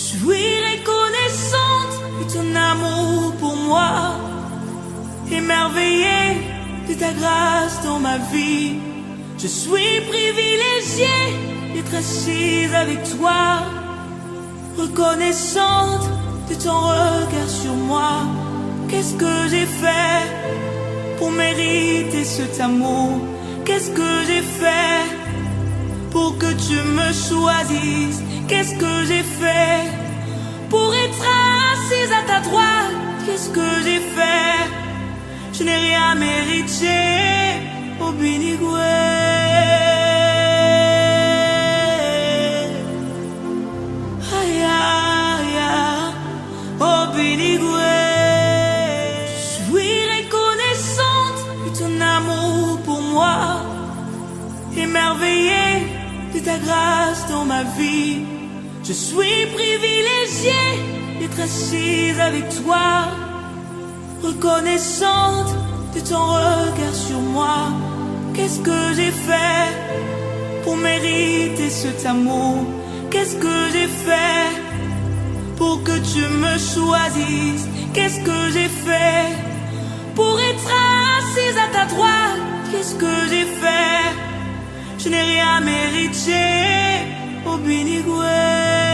suis reconnaissante de ton amour pour moi, émerveillée de ta grâce dans ma vie. Je suis privilégiée d'être assise avec toi, reconnaissante de ton regard sur moi. Qu'est-ce que j'ai fait pour mériter cet amour? Qu'est-ce que j'ai fait pour que tu me choisisses? Qu'est-ce que j'ai fait pour être assise à ta droite? Qu'est-ce que j'ai fait? Je n'ai rien mérité, oh Binigwe. Aïe, aïe, aïe, oh Binigwe. Je suis reconnaissante de ton amour pour moi, émerveillée de ta grâce dans ma vie. Je suis privilégiée d'être assise avec toi, reconnaissante de ton regard sur moi. Qu'est-ce que j'ai fait pour mériter cet amour? Qu'est-ce que j'ai fait pour que tu me choisisses? Qu'est-ce que j'ai fait pour être assise à ta droite? Qu'est-ce que j'ai fait? Je n'ai rien mérité, oh Binigwe.